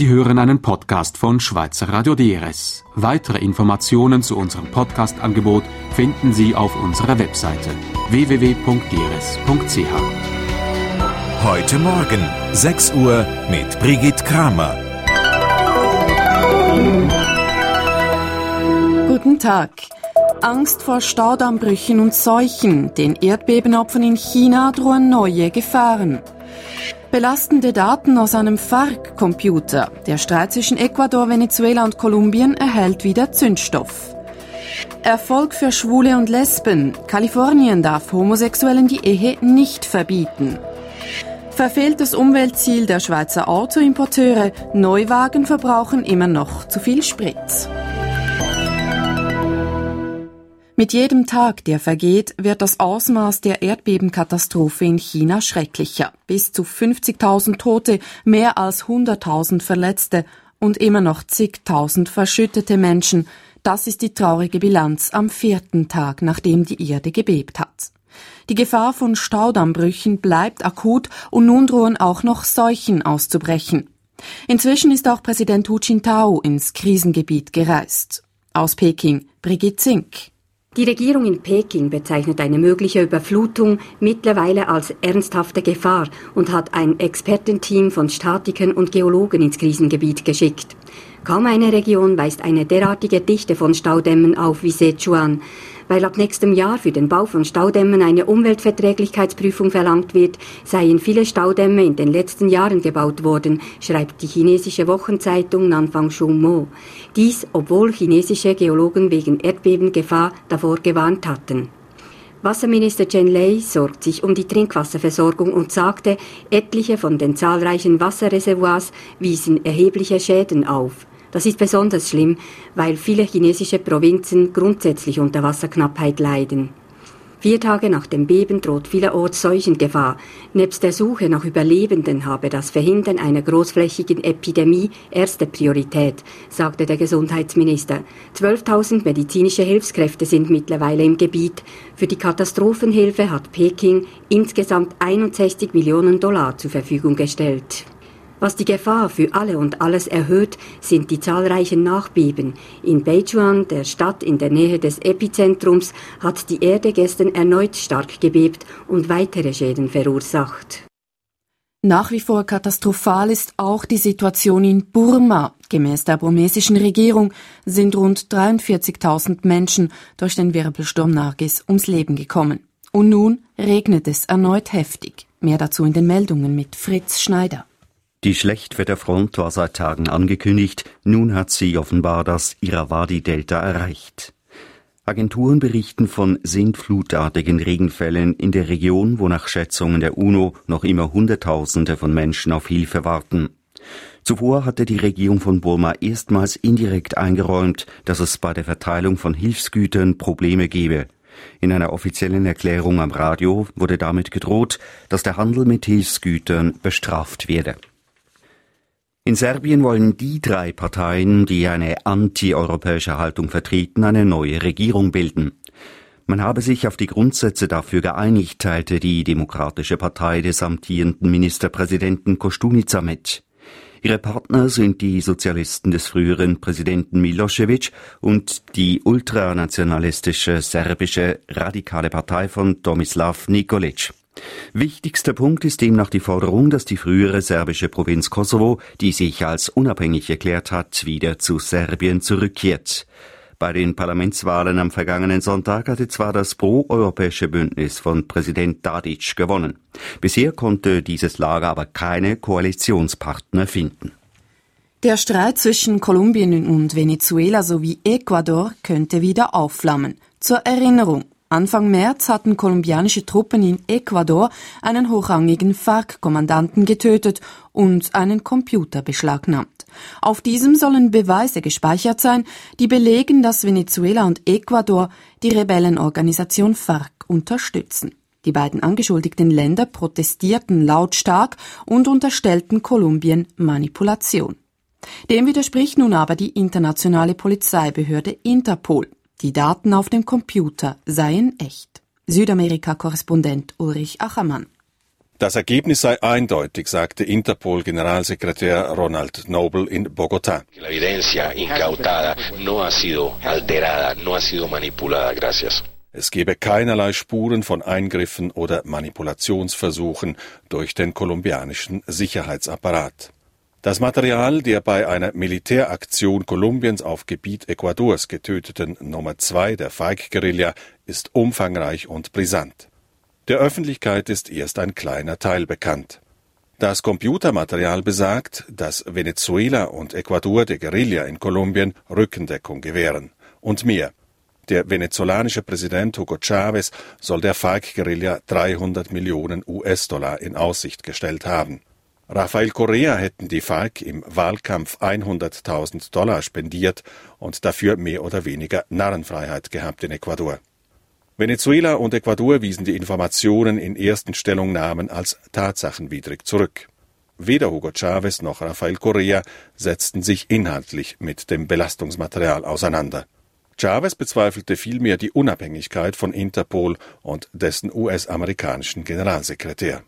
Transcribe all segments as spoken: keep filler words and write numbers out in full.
Sie hören einen Podcast von Schweizer Radio D R S. Weitere Informationen zu unserem Podcast-Angebot finden Sie auf unserer Webseite w w w punkt d r s punkt c h. Heute Morgen, sechs Uhr mit Brigitte Kramer. Guten Tag. Angst vor Staudammbrüchen und Seuchen. Den Erdbebenopfern in China drohen neue Gefahren. Belastende Daten aus einem FARC-Computer. Der Streit zwischen Ecuador, Venezuela und Kolumbien erhält wieder Zündstoff. Erfolg für Schwule und Lesben. Kalifornien darf Homosexuellen die Ehe nicht verbieten. Verfehltes Umweltziel der Schweizer Autoimporteure. Neuwagen verbrauchen immer noch zu viel Sprit. Mit jedem Tag, der vergeht, wird das Ausmaß der Erdbebenkatastrophe in China schrecklicher. Bis zu fünfzigtausend Tote, mehr als hunderttausend Verletzte und immer noch zigtausend verschüttete Menschen. Das ist die traurige Bilanz am vierten Tag, nachdem die Erde gebebt hat. Die Gefahr von Staudammbrüchen bleibt akut und nun drohen auch noch Seuchen auszubrechen. Inzwischen ist auch Präsident Hu Jintao ins Krisengebiet gereist. Aus Peking, Brigitte Zink. Die Regierung in Peking bezeichnet eine mögliche Überflutung mittlerweile als ernsthafte Gefahr und hat ein Expertenteam von Statikern und Geologen ins Krisengebiet geschickt. Kaum eine Region weist eine derartige Dichte von Staudämmen auf wie Sichuan. Weil ab nächstem Jahr für den Bau von Staudämmen eine Umweltverträglichkeitsprüfung verlangt wird, seien viele Staudämme in den letzten Jahren gebaut worden, schreibt die chinesische Wochenzeitung Nanfang Shunmo. Dies, obwohl chinesische Geologen wegen Erdbebengefahr davor gewarnt hatten. Wasserminister Chen Lei sorgt sich um die Trinkwasserversorgung und sagte, etliche von den zahlreichen Wasserreservoirs wiesen erhebliche Schäden auf. Das ist besonders schlimm, weil viele chinesische Provinzen grundsätzlich unter Wasserknappheit leiden. Vier Tage nach dem Beben droht vielerorts Seuchengefahr. Nebst der Suche nach Überlebenden habe das Verhindern einer großflächigen Epidemie erste Priorität, sagte der Gesundheitsminister. zwölftausend medizinische Hilfskräfte sind mittlerweile im Gebiet. Für die Katastrophenhilfe hat Peking insgesamt einundsechzig Millionen Dollar zur Verfügung gestellt. Was die Gefahr für alle und alles erhöht, sind die zahlreichen Nachbeben. In Beichuan, der Stadt in der Nähe des Epizentrums, hat die Erde gestern erneut stark gebebt und weitere Schäden verursacht. Nach wie vor katastrophal ist auch die Situation in Burma. Gemäß der burmesischen Regierung sind rund dreiundvierzigtausend Menschen durch den Wirbelsturm Nargis ums Leben gekommen. Und nun regnet es erneut heftig. Mehr dazu in den Meldungen mit Fritz Schneider. Die Schlechtwetterfront war seit Tagen angekündigt, nun hat sie offenbar das Irrawaddy-Delta erreicht. Agenturen berichten von sintflutartigen Regenfällen in der Region, wo nach Schätzungen der UNO noch immer Hunderttausende von Menschen auf Hilfe warten. Zuvor hatte die Regierung von Burma erstmals indirekt eingeräumt, dass es bei der Verteilung von Hilfsgütern Probleme gebe. In einer offiziellen Erklärung am Radio wurde damit gedroht, dass der Handel mit Hilfsgütern bestraft werde. In Serbien wollen die drei Parteien, die eine anti-europäische Haltung vertreten, eine neue Regierung bilden. Man habe sich auf die Grundsätze dafür geeinigt, teilte die Demokratische Partei des amtierenden Ministerpräsidenten Koštunica mit. Ihre Partner sind die Sozialisten des früheren Präsidenten Milošević und die ultranationalistische serbische radikale Partei von Tomislav Nikolić. Wichtigster Punkt ist demnach die Forderung, dass die frühere serbische Provinz Kosovo, die sich als unabhängig erklärt hat, wieder zu Serbien zurückkehrt. Bei den Parlamentswahlen am vergangenen Sonntag hatte zwar das pro-europäische Bündnis von Präsident Tadić gewonnen. Bisher konnte dieses Lager aber keine Koalitionspartner finden. Der Streit zwischen Kolumbien und Venezuela sowie Ecuador könnte wieder aufflammen. Zur Erinnerung: Anfang März hatten kolumbianische Truppen in Ecuador einen hochrangigen FARC-Kommandanten getötet und einen Computer beschlagnahmt. Auf diesem sollen Beweise gespeichert sein, die belegen, dass Venezuela und Ecuador die Rebellenorganisation FARC unterstützen. Die beiden angeschuldigten Länder protestierten lautstark und unterstellten Kolumbien Manipulation. Dem widerspricht nun aber die internationale Polizeibehörde Interpol. Die Daten auf dem Computer seien echt. Südamerika-Korrespondent Ulrich Achermann. Das Ergebnis sei eindeutig, sagte Interpol-Generalsekretär Ronald Noble in Bogotá. La evidencia incautada no ha sido alterada, no ha sido manipulada. Gracias. Es gebe keinerlei Spuren von Eingriffen oder Manipulationsversuchen durch den kolumbianischen Sicherheitsapparat. Das Material der bei einer Militäraktion Kolumbiens auf Gebiet Ecuadors getöteten Nummer zwei der F A R C-Guerilla ist umfangreich und brisant. Der Öffentlichkeit ist erst ein kleiner Teil bekannt. Das Computermaterial besagt, dass Venezuela und Ecuador der Guerilla in Kolumbien Rückendeckung gewähren. Und mehr. Der venezolanische Präsident Hugo Chávez soll der F A R C-Guerilla dreihundert Millionen U S-Dollar in Aussicht gestellt haben. Rafael Correa hätten die F A R C im Wahlkampf hunderttausend Dollar spendiert und dafür mehr oder weniger Narrenfreiheit gehabt in Ecuador. Venezuela und Ecuador wiesen die Informationen in ersten Stellungnahmen als tatsachenwidrig zurück. Weder Hugo Chávez noch Rafael Correa setzten sich inhaltlich mit dem Belastungsmaterial auseinander. Chávez bezweifelte vielmehr die Unabhängigkeit von Interpol und dessen U S-amerikanischen Generalsekretär.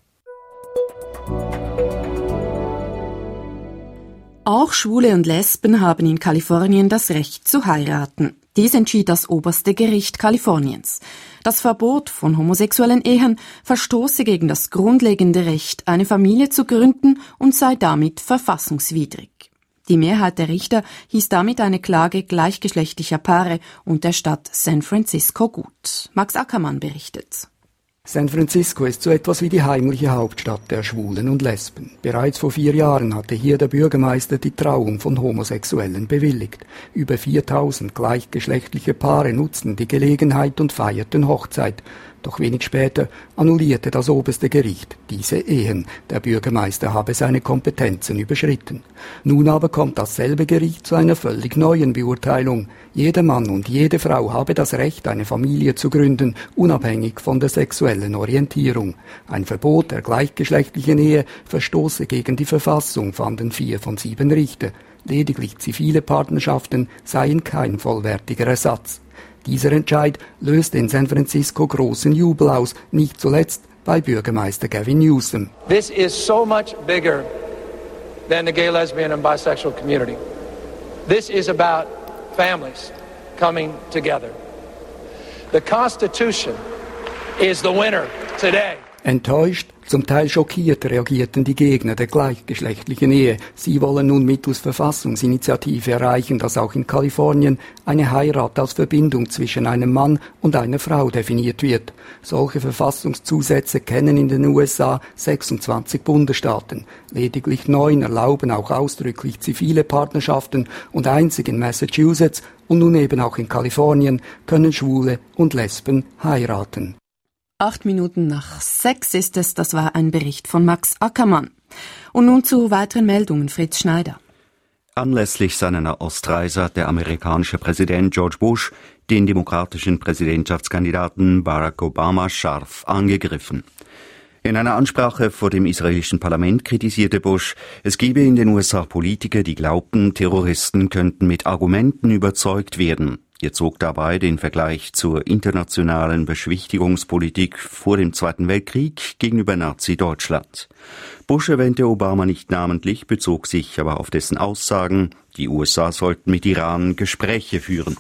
Auch Schwule und Lesben haben in Kalifornien das Recht zu heiraten. Dies entschied das oberste Gericht Kaliforniens. Das Verbot von homosexuellen Ehen verstoße gegen das grundlegende Recht, eine Familie zu gründen und sei damit verfassungswidrig. Die Mehrheit der Richter hieß damit eine Klage gleichgeschlechtlicher Paare und der Stadt San Francisco gut. Max Ackermann berichtet. San Francisco ist so etwas wie die heimliche Hauptstadt der Schwulen und Lesben. Bereits vor vier Jahren hatte hier der Bürgermeister die Trauung von Homosexuellen bewilligt. Über viertausend gleichgeschlechtliche Paare nutzten die Gelegenheit und feierten Hochzeit. Doch wenig später annullierte das oberste Gericht diese Ehen. Der Bürgermeister habe seine Kompetenzen überschritten. Nun aber kommt dasselbe Gericht zu einer völlig neuen Beurteilung. Jeder Mann und jede Frau habe das Recht, eine Familie zu gründen, unabhängig von der sexuellen Orientierung. Ein Verbot der gleichgeschlechtlichen Ehe verstoße gegen die Verfassung, fanden vier von sieben Richter. Lediglich zivile Partnerschaften seien kein vollwertiger Ersatz. Dieser Entscheid löste in San Francisco großen Jubel aus, nicht zuletzt bei Bürgermeister Gavin Newsom. This is so much bigger than the gay, lesbian and bisexual community. This is about families coming together. The Constitution is the winner today. Enttäuscht, zum Teil schockiert reagierten die Gegner der gleichgeschlechtlichen Ehe. Sie wollen nun mittels Verfassungsinitiative erreichen, dass auch in Kalifornien eine Heirat als Verbindung zwischen einem Mann und einer Frau definiert wird. Solche Verfassungszusätze kennen in den U S A sechsundzwanzig Bundesstaaten. Lediglich neun erlauben auch ausdrücklich zivile Partnerschaften und einzig in Massachusetts und nun eben auch in Kalifornien können Schwule und Lesben heiraten. Acht Minuten nach sechs ist es, das war ein Bericht von Max Ackermann. Und nun zu weiteren Meldungen, Fritz Schneider. Anlässlich seiner Ostreise hat der amerikanische Präsident George Bush den demokratischen Präsidentschaftskandidaten Barack Obama scharf angegriffen. In einer Ansprache vor dem israelischen Parlament kritisierte Bush, es gebe in den U S A Politiker, die glaubten, Terroristen könnten mit Argumenten überzeugt werden. Er zog dabei den Vergleich zur internationalen Beschwichtigungspolitik vor dem Zweiten Weltkrieg gegenüber Nazi-Deutschland. Bush erwähnte Obama nicht namentlich, bezog sich aber auf dessen Aussagen, die U S A sollten mit Iran Gespräche führen.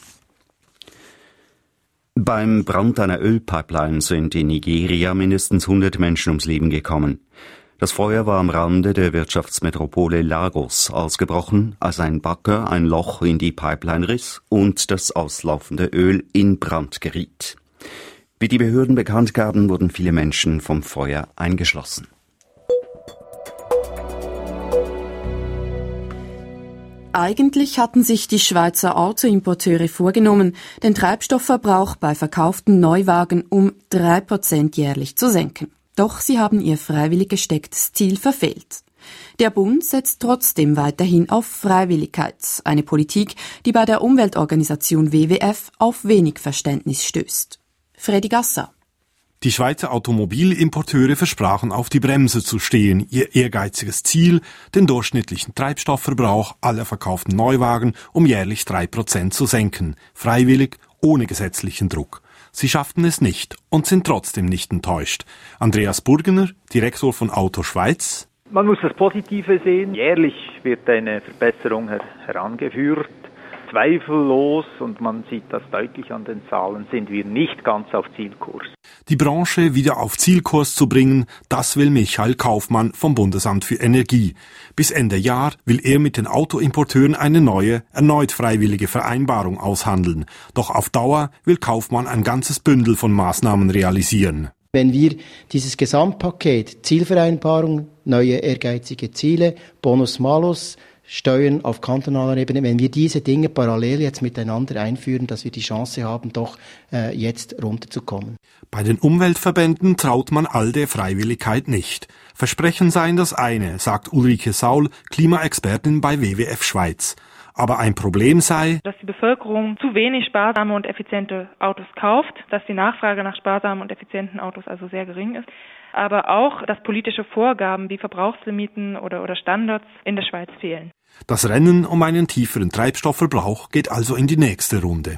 Beim Brand einer Ölpipeline sind in Nigeria mindestens hundert Menschen ums Leben gekommen. Das Feuer war am Rande der Wirtschaftsmetropole Lagos ausgebrochen, als ein Bagger ein Loch in die Pipeline riss und das auslaufende Öl in Brand geriet. Wie die Behörden bekannt gaben, wurden viele Menschen vom Feuer eingeschlossen. Eigentlich hatten sich die Schweizer Autoimporteure vorgenommen, den Treibstoffverbrauch bei verkauften Neuwagen um drei Prozent jährlich zu senken. Doch sie haben ihr freiwillig gestecktes Ziel verfehlt. Der Bund setzt trotzdem weiterhin auf Freiwilligkeit, eine Politik, die bei der Umweltorganisation W W F auf wenig Verständnis stößt. Fredi Gasser. Die Schweizer Automobilimporteure versprachen, auf die Bremse zu stehen. Ihr ehrgeiziges Ziel, den durchschnittlichen Treibstoffverbrauch aller verkauften Neuwagen um jährlich drei Prozent zu senken. Freiwillig, ohne gesetzlichen Druck. Sie schafften es nicht und sind trotzdem nicht enttäuscht. Andreas Burgener, Direktor von Auto Schweiz. Man muss das Positive sehen. Jährlich wird eine Verbesserung her- herangeführt. Zweifellos, und man sieht das deutlich an den Zahlen, sind wir nicht ganz auf Zielkurs. Die Branche wieder auf Zielkurs zu bringen, das will Michael Kaufmann vom Bundesamt für Energie. Bis Ende Jahr will er mit den Autoimporteuren eine neue, erneut freiwillige Vereinbarung aushandeln. Doch auf Dauer will Kaufmann ein ganzes Bündel von Maßnahmen realisieren. Wenn wir dieses Gesamtpaket, Zielvereinbarung, neue ehrgeizige Ziele, Bonus-Malus, Steuern auf kantonaler Ebene, wenn wir diese Dinge parallel jetzt miteinander einführen, dass wir die Chance haben, doch äh, jetzt runterzukommen. Bei den Umweltverbänden traut man all der Freiwilligkeit nicht. Versprechen seien das eine, sagt Ulrike Saul, Klimaexpertin bei W W F Schweiz. Aber ein Problem sei, dass die Bevölkerung zu wenig sparsame und effiziente Autos kauft, dass die Nachfrage nach sparsamen und effizienten Autos also sehr gering ist, aber auch, dass politische Vorgaben wie Verbrauchslimiten oder, oder Standards in der Schweiz fehlen. Das Rennen um einen tieferen Treibstoffverbrauch geht also in die nächste Runde.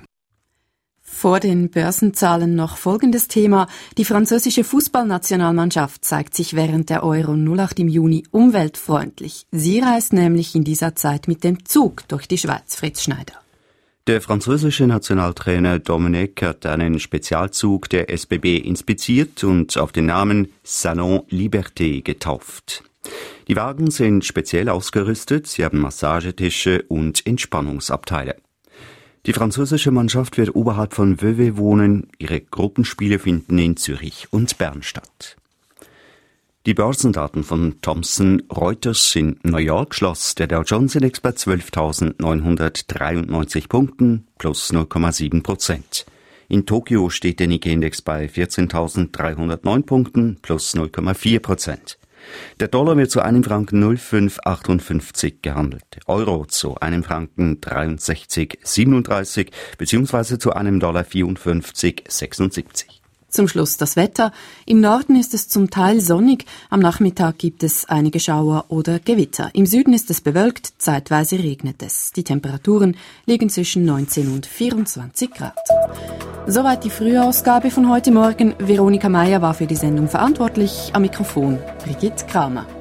Vor den Börsenzahlen noch folgendes Thema. Die französische Fußballnationalmannschaft zeigt sich während der Euro null acht im Juni umweltfreundlich. Sie reist nämlich in dieser Zeit mit dem Zug durch die Schweiz. Fritz Schneider. Der französische Nationaltrainer Domenech hat einen Spezialzug der S B B inspiziert und auf den Namen Salon Liberté getauft. Die Wagen sind speziell ausgerüstet, sie haben Massagetische und Entspannungsabteile. Die französische Mannschaft wird oberhalb von Vevey wohnen, ihre Gruppenspiele finden in Zürich und Bern statt. Die Börsendaten von Thomson Reuters in New York schloss der Dow Jones Index bei zwölftausendneunhundertdreiundneunzig Punkten plus null Komma sieben Prozent. In Tokio steht der Nikkei-Index bei vierzehntausenddreihundertneun Punkten plus null Komma vier Prozent. Der Dollar wird zu einem Franken null Komma fünf achtundfünfzig gehandelt, der Euro zu einem Franken dreiundsechzig Komma siebenunddreißig bzw. zu einem Dollar vierundfünfzig Komma sechsundsiebzig. Zum Schluss das Wetter. Im Norden ist es zum Teil sonnig, am Nachmittag gibt es einige Schauer oder Gewitter. Im Süden ist es bewölkt, zeitweise regnet es. Die Temperaturen liegen zwischen neunzehn und vierundzwanzig Grad. Soweit die Frühausgabe von heute Morgen. Veronika Meier war für die Sendung verantwortlich. Am Mikrofon Brigitte Kramer.